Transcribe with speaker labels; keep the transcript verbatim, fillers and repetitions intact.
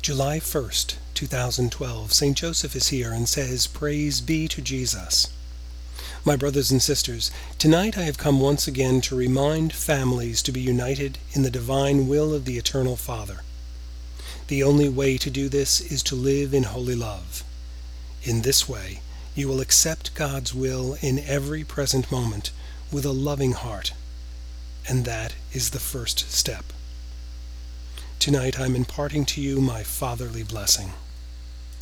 Speaker 1: July first, two thousand twelve, Saint Joseph is here and says, "Praise be to Jesus." My brothers and sisters, tonight I have come once again to remind families to be united in the divine will of the Eternal Father. The only way to do this is to live in holy love. In this way, you will accept God's will in every present moment with a loving heart, and that is the first step. Tonight I'm imparting to you my fatherly blessing.